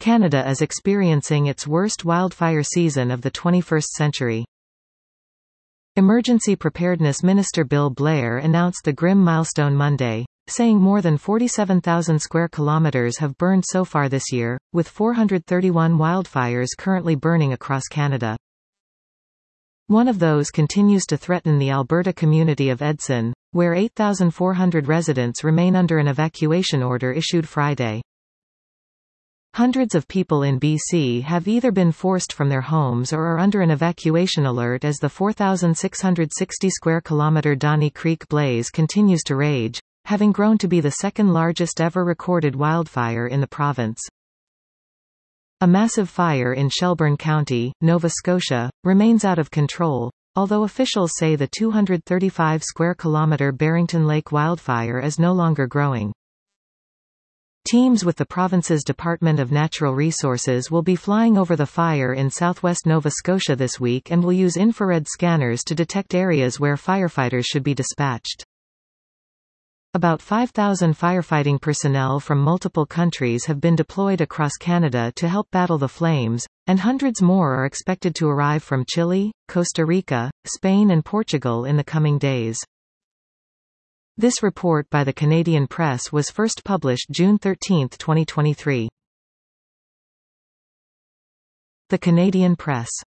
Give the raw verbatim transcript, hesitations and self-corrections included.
Canada is experiencing its worst wildfire season of the twenty-first century. Emergency Preparedness Minister Bill Blair announced the grim milestone Monday, saying more than forty-seven thousand square kilometers have burned so far this year, with four hundred thirty-one wildfires currently burning across Canada. One of those continues to threaten the Alberta community of Edson, where eight thousand four hundred residents remain under an evacuation order issued Friday. Hundreds of people in B C have either been forced from their homes or are under an evacuation alert as the four thousand six hundred sixty square kilometer Donnie Creek blaze continues to rage, having grown to be the second largest ever recorded wildfire in the province. A massive fire in Shelburne County, Nova Scotia, remains out of control, although officials say the two hundred thirty-five square kilometer Barrington Lake wildfire is no longer growing. Teams with the province's Department of Natural Resources will be flying over the fire in southwest Nova Scotia this week and will use infrared scanners to detect areas where firefighters should be dispatched. About five thousand firefighting personnel from multiple countries have been deployed across Canada to help battle the flames, and hundreds more are expected to arrive from Chile, Costa Rica, Spain and Portugal in the coming days. This report by the Canadian Press was first published June thirteenth twenty twenty-three. The Canadian Press.